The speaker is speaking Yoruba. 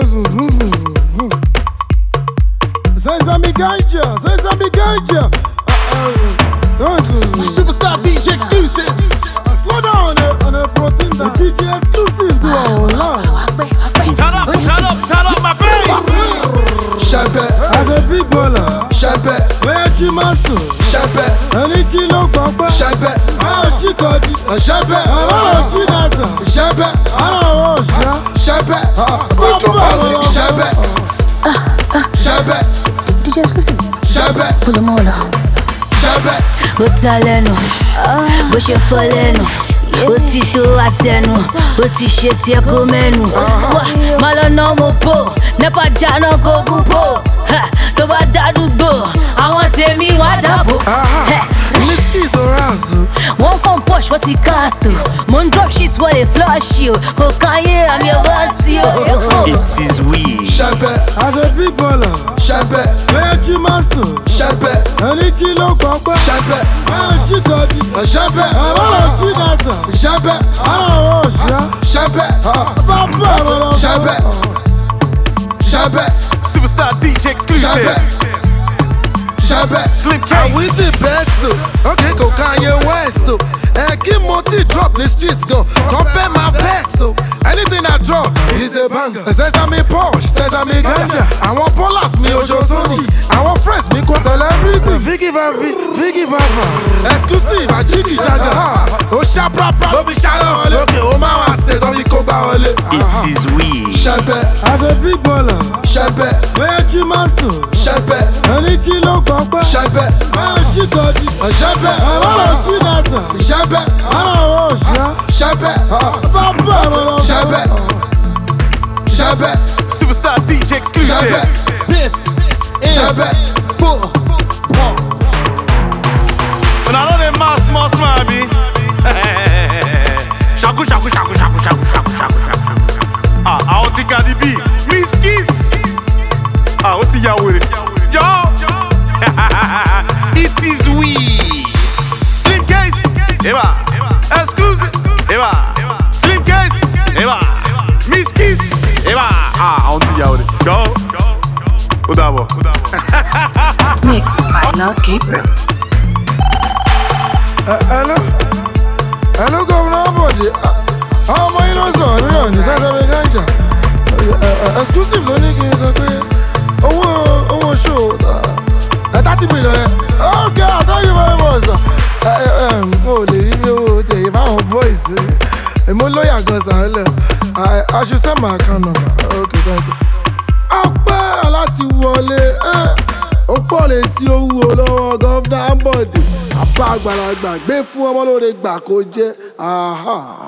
Sesame ganja. Superstar DJ exclusive. Slow down on a protein. The DJ exclusive to our online. Turn up my bass. Chape, As a big baller, chape, where you must do. chape, Any chilo papa. chape, She got it. chape, I don't see that. chape, I don't want you. chape, chape, DJ exclusive. chape, Pull them all up. chape. Ó ta lẹ́nu, bó ṣe fọ́ lẹ́nu, ó ti tó àtẹnu, ó ti ṣe tiẹ̀ kó mẹ́nu. Má lọ ná mo bò, nípa jáná kó kú bò. Tó bá dádúgbò, àwọn tèmi wá dàbò. Miski Sorazu. Wọ́n fọ́n Porsche, wọ́n ti cast o. Mo ń drop shit, wọ́n lè flush you. Kò káyé àmì ọba sí o. It is we. Chape, As a big baller, chape, where you must do. chape, Any chilo papa. chape, She got it. chape, I don't see that. chape, I don't want you. chape, chape, chape, Superstar DJ exclusive. chape. Slim And Case. we the best though. Okay, go Kanye West though. Keep multi drop the streets go. Confirm my vex so. Anything I drop is a banger. Sesame Porsche, Sesame ganja. I want Polas me Ojo Sony. I want friends me go celebrity. Vicky Vava. Exclusive a Jiggy Jaga. Oh Shabra Bra. Don't be shallow. Okay, oh my was said don't be koba ole. It is we. Chape, As a big baller, chape, where you must do. chape, Any chilo papa. chape, She got it. chape, I don't see that. chape, I don't want you. chape, chape, chape, Superstar DJ exclusive. chape, This is chape. football. When I know them mass man. Shaku. I want to get the beat. Miss Kiss. What's the yaw with it? Yo. It is we. Slim Case. Eva. Exclusive. Eva. Slim Case. Eva. Miss Kiss. Eva. I want to yaw with it. Go. Udabo. Mixed by Lucky Brooks. Hello, Governor Body. How am I not so? I don't know. Sesame ganja. Exclusive lónìí kì í sọ pé owó show 30 million. Okay, I thank you very much sir. Mo lè rí bí owó tí èyí fáwọn boys. Mo lọ́yà gan sàálẹ̀. I should send my account number. Okay, thank you. Ọpẹ́ láti wọlé. Ó pọ̀ létí owó lọ́wọ́ Governor Body. Àbá àgbàlagbà gbé fún ọmọ lóore gbà kó jẹ́.